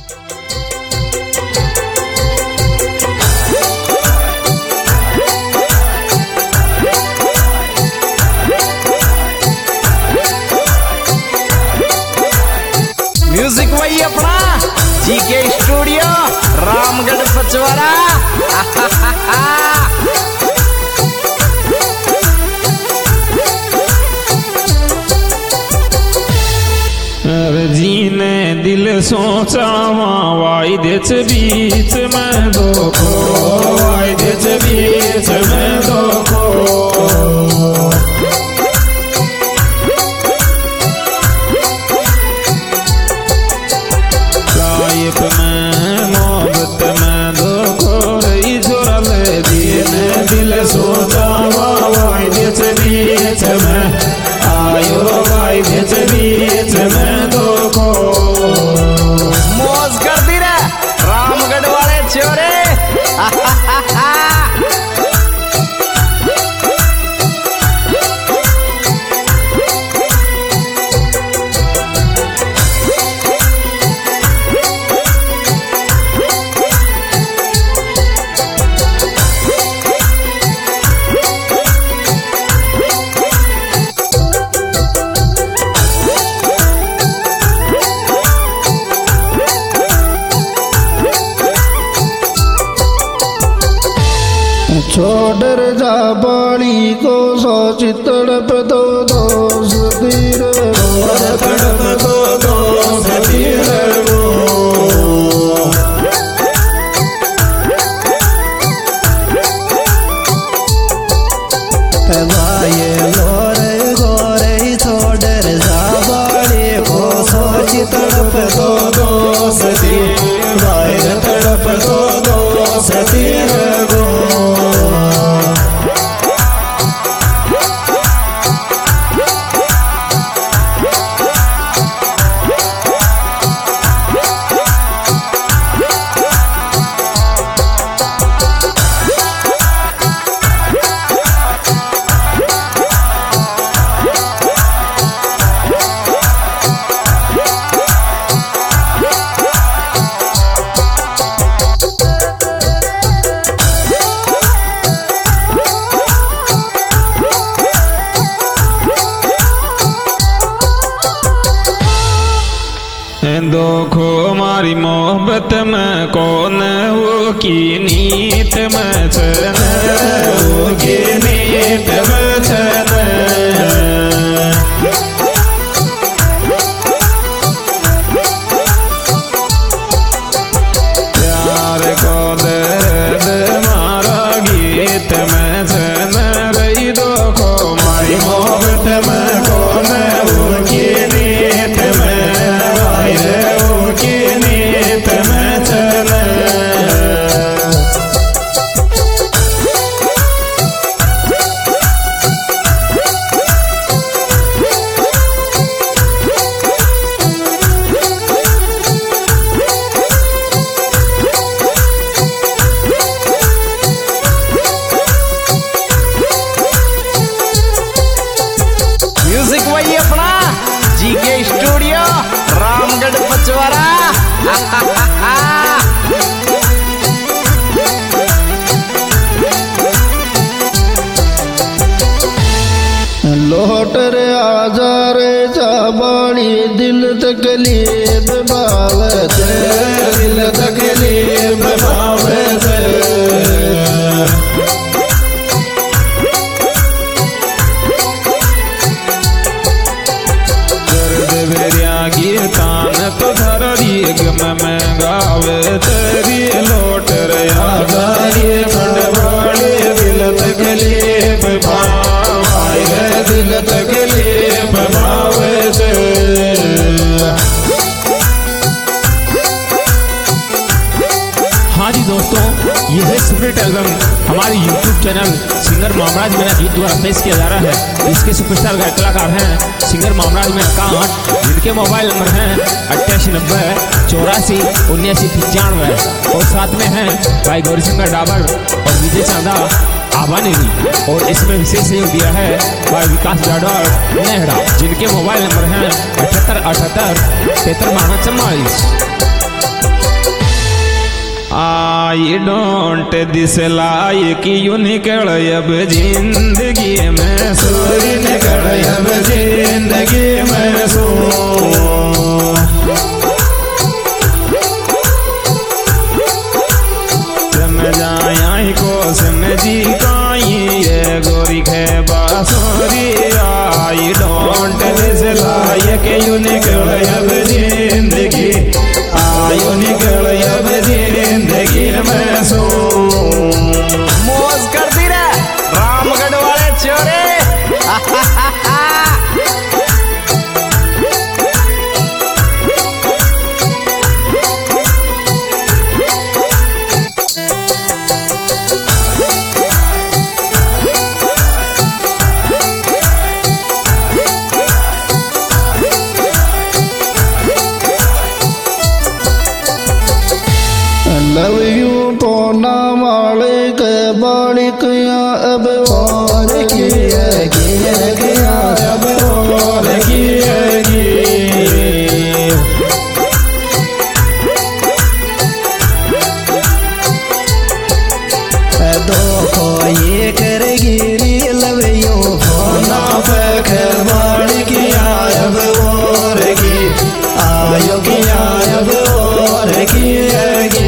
Music वही अपना GK studio Ramgarh Pachwara. Ji ने दिल सोचा वायदे बीच में धोखो, वायदे बीच में धोखो। लाइफ में मोहब्बत में धोखो रही छोरा ले जी ने दिल सोचा वायदे बीच में आयो, वायदे बीच में धोखो। मौज कर दी रे रामगढ़ वाले छोरे। छोड़ जा बाड़ी को सोच तड़प दो दोस्त तीर तड़प दो दोस्त तीर ये गोरे गोरे छोड़ जा बाड़ी को सोच तड़प दो दोस्त तीर तड़प दो दोस्त तीर धोखो मारी मोहब्बत में कौन वो की नीत में चन, वो की नीत में चन। प्यार को दर्द मारा गीत में चन रही धोखो मारी मोहब्बत में कौन वो की नीत में स्टूडियो रामगढ़ पचवारा। लौट रे आजा रे जा बाड़ी दिल तकलीफ बावत, दिल तकलीफ बावत। तान तो धरी गम में गावे तेरी लौट रहा गाये बड़े दिल तकलीफ भावे, दिल तकलीफ भावे से। हाँ जी दोस्तों, ये है सुपरहिट एल्बम हमारे YouTube चैनल सिंगर मामराज मेरा गीत द्वारा पेश किया जा रहा है। इसके सुपरस्टार गायक कलाकार हैं सिंगर मामराज मेरा कांट, जिनके मोबाइल नंबर हैं 8890 84 79 और साथ में हैं भाई गौरीशंकर डाबर और विजय चांदा आबानेरी। और इसमें विशेष सहयोग दिया है भाई विकास जाडौर नेहड़ा, जिनके मोबाइल नंबर हैं 78 78 73 44। I don't this like you निकल अब जिंदगी में सूरी निकल अब जिंदगी में सो समझाई को समझी काई ये गोरी है बासुरी I don't this like you निकल अब जिंदगी आयु निकल अब जिंदगी में सो मौज करती रे रामगढ़ वाले छोरे। लव यू पोना वाले के बालिकिया अब और किया अब और किएगी देखो ये करेगी री लव यू पोना पे बालिकिया अब और की आयो किया अब और किएगी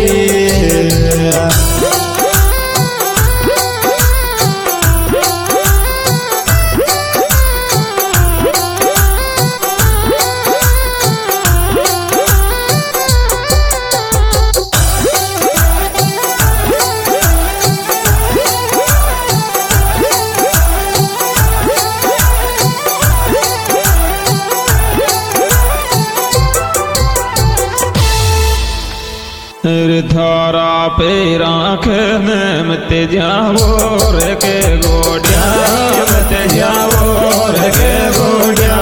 धारा पे राख में मत जाओ रे के गोडिया मत जाओ रे के गोडिया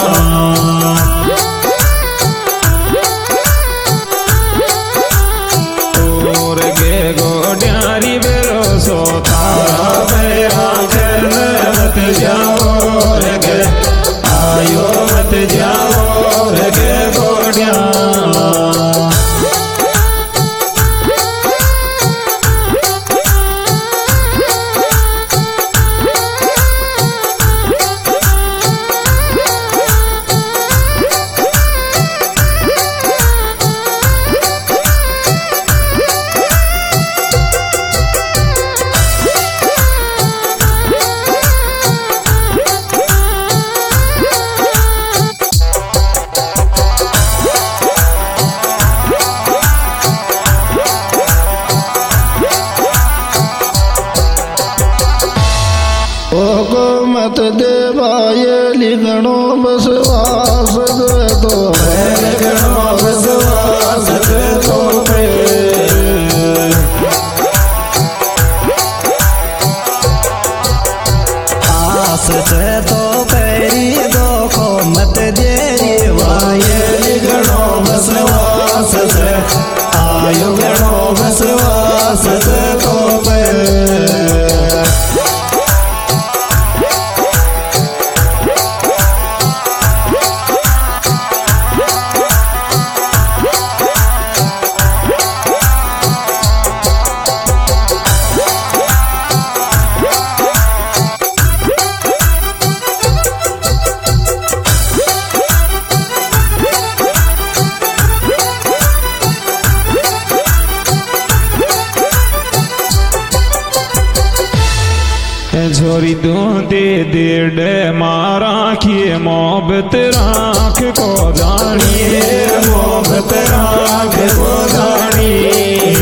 और के गोडिया री बेरो सो धारा पे राख में मत जाओ रे के आयो मत जाओ रे के गोडिया ओको मत देवाये लिखणो बसवास दे तो लिखणो बसवास दे तो आस से तो पैरी देखो मत देरी वाये लिखणो बसवास से आयु गणो बसवास से तो छोरी दो दे दे मारा किए मोहब्बत राख को जानिए मोहब्बत राख को जानिए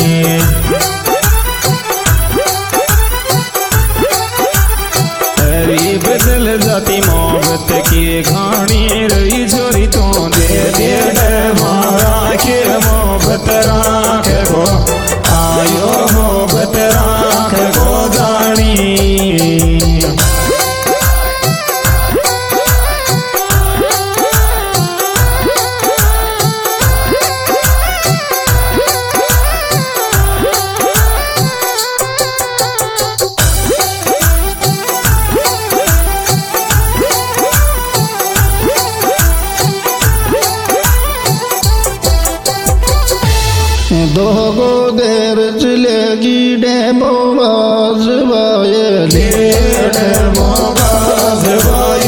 अरे बदल जाती मोहब्बत की घानी रही छोरी तो दे मारा के मोहब्बत राख को आयो मोहब्बत राख को जानी दोगो देर चलेगी डेमो बाजवाए ले डेमो बाजवाए